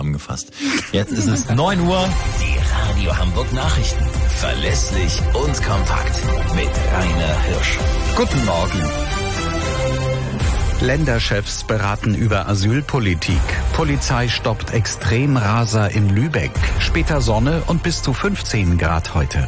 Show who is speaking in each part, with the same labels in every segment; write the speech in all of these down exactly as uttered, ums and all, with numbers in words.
Speaker 1: zusammengefasst. Jetzt ist es neun Uhr.
Speaker 2: Die Radio Hamburg Nachrichten. Verlässlich und kompakt. Mit Rainer Hirsch.
Speaker 3: Guten Morgen. Länderchefs beraten über Asylpolitik. Polizei stoppt Extremraser in Lübeck. Später Sonne und bis zu fünfzehn Grad heute.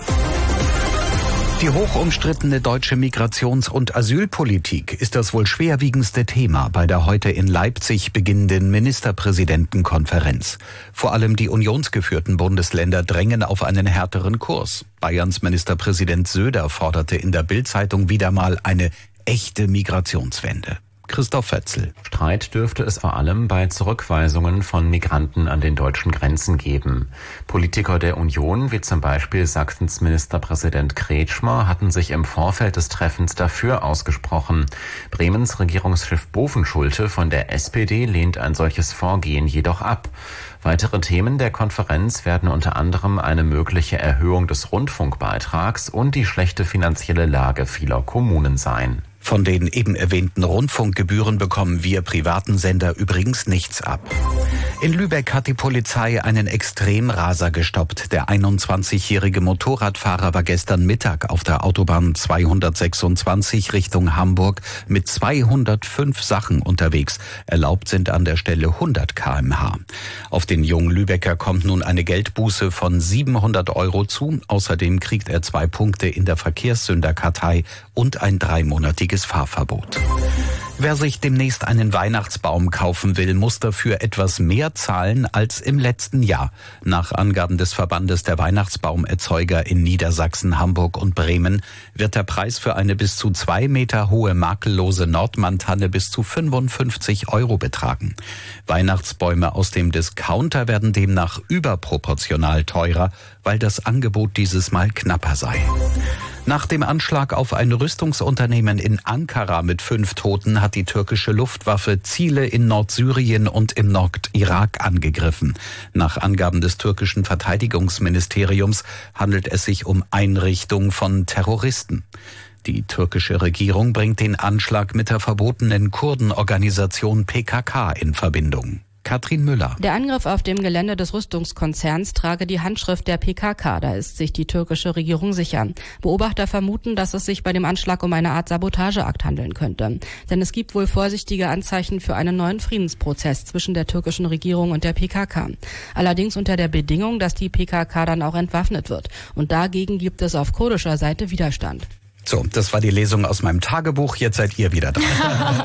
Speaker 3: Die hochumstrittene deutsche Migrations- und Asylpolitik ist das wohl schwerwiegendste Thema bei der heute in Leipzig beginnenden Ministerpräsidentenkonferenz. Vor allem die unionsgeführten Bundesländer drängen auf einen härteren Kurs. Bayerns Ministerpräsident Söder forderte in der Bild-Zeitung wieder mal eine echte Migrationswende. Christoph Fetzel.
Speaker 4: Streit dürfte es vor allem bei Zurückweisungen von Migranten an den deutschen Grenzen geben. Politiker der Union, wie zum Beispiel Sachsens Ministerpräsident Kretschmer, hatten sich im Vorfeld des Treffens dafür ausgesprochen. Bremens Regierungschef Bovenschulte von der S P D lehnt ein solches Vorgehen jedoch ab. Weitere Themen der Konferenz werden unter anderem eine mögliche Erhöhung des Rundfunkbeitrags und die schlechte finanzielle Lage vieler Kommunen sein.
Speaker 3: Von den eben erwähnten Rundfunkgebühren bekommen wir privaten Sender übrigens nichts ab. In Lübeck hat die Polizei einen Extremraser gestoppt. Der einundzwanzigjährige Motorradfahrer war gestern Mittag auf der Autobahn zweihundertsechsundzwanzig Richtung Hamburg mit zweihundertfünf Sachen unterwegs. Erlaubt sind an der Stelle hundert Kilometer pro Stunde. Auf den jungen Lübecker kommt nun eine Geldbuße von siebenhundert Euro zu. Außerdem kriegt er zwei Punkte in der Verkehrssünderkartei und ein dreimonatiges Fahrverbot. Wer sich demnächst einen Weihnachtsbaum kaufen will, muss dafür etwas mehr zahlen als im letzten Jahr. Nach Angaben des Verbandes der Weihnachtsbaumerzeuger in Niedersachsen, Hamburg und Bremen wird der Preis für eine bis zu zwei Meter hohe makellose Nordmann-Tanne bis zu fünfundfünfzig Euro betragen. Weihnachtsbäume aus dem Discounter werden demnach überproportional teurer, weil das Angebot dieses Mal knapper sei. Nach dem Anschlag auf ein Rüstungsunternehmen in Ankara mit fünf Toten hat die türkische Luftwaffe Ziele in Nordsyrien und im Nordirak angegriffen. Nach Angaben des türkischen Verteidigungsministeriums handelt es sich um Einrichtung von Terroristen. Die türkische Regierung bringt den Anschlag mit der verbotenen Kurdenorganisation P K K in Verbindung. Katrin Müller.
Speaker 5: Der Angriff auf dem Gelände des Rüstungskonzerns trage die Handschrift der P K K, da ist sich die türkische Regierung sicher. Beobachter vermuten, dass es sich bei dem Anschlag um eine Art Sabotageakt handeln könnte. Denn es gibt wohl vorsichtige Anzeichen für einen neuen Friedensprozess zwischen der türkischen Regierung und der P K K. Allerdings unter der Bedingung, dass die P K K dann auch entwaffnet wird. Und dagegen gibt es auf kurdischer Seite Widerstand.
Speaker 3: So, das war die Lesung aus meinem Tagebuch. Jetzt seid ihr wieder dran.